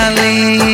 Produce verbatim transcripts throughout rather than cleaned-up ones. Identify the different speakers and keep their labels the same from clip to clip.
Speaker 1: खाली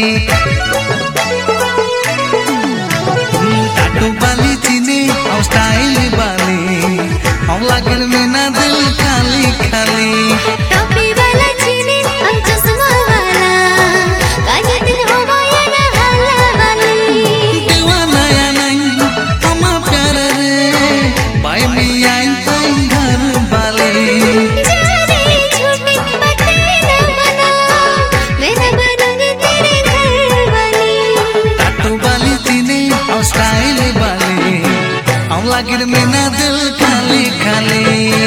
Speaker 1: टाटू बाली चीनी और स्टाइल बाली हम लागल में ना दिल खाली खाली
Speaker 2: टोपी वाला चीनी हम चश्मा वाला काजे दिल हो गया ना हाला वाली
Speaker 1: दीवाना या नहीं हम प्यार रे बाय मी आई आई घर वाली
Speaker 2: जाने झूठी बातें ना बना मैं न बनूंगी तेरे घर वाली
Speaker 1: टाटू बाली चीनी और स्टाइल बाली हम लागल में ना दिल खाली खाली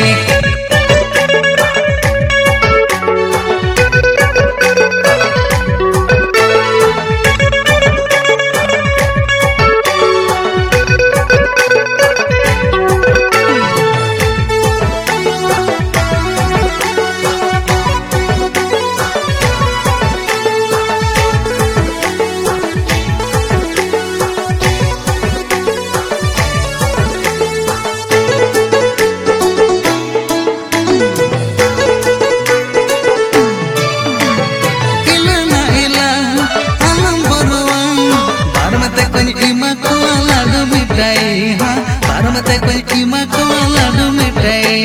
Speaker 1: बारमते कोई कीमा को लाडू मिठाई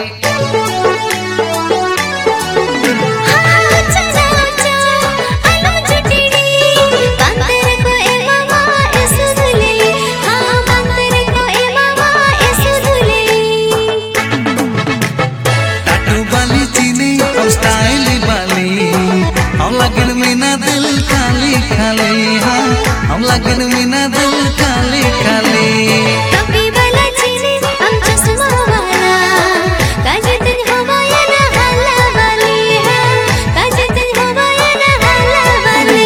Speaker 1: टाटू बाली चीनी और स्टाइल बाली हम लगन में ना दिल खाली खाली हाँ हम लगन में ना दिल खाली खाली
Speaker 2: टोपी वाला चीनी हम चश्मा वाला काजे दिल हो गया ना हाला वाली हाँ काजे दिल हो गया ना हाला वाली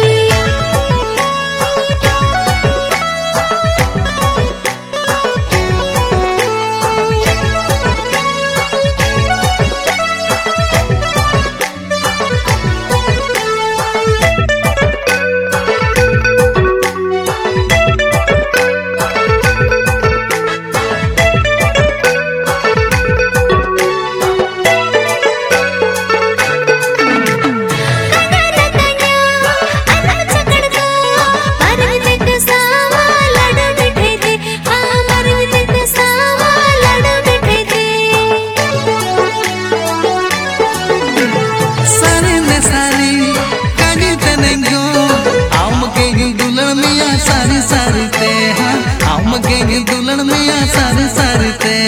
Speaker 2: सारी सारी ते हाँ हम के दुल्हन मियां सारी सारी ते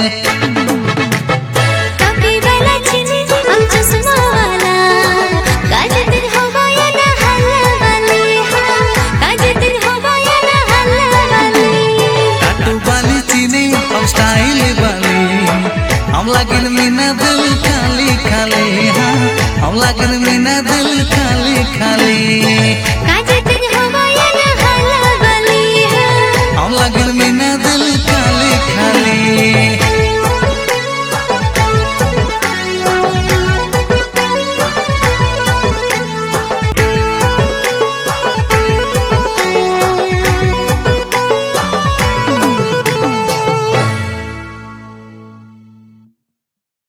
Speaker 2: टोपी वाला चीनी हम चश्मा वाला काजे दिल हो गया ना हाला वाली हाँ काजे दिल हो गया ना हाला वाली
Speaker 1: टाटू बाली चीनी और स्टाइल बाली हम लगन में ना दिल खाली खाली हाँ हम लगन में ना दिल खाली खाली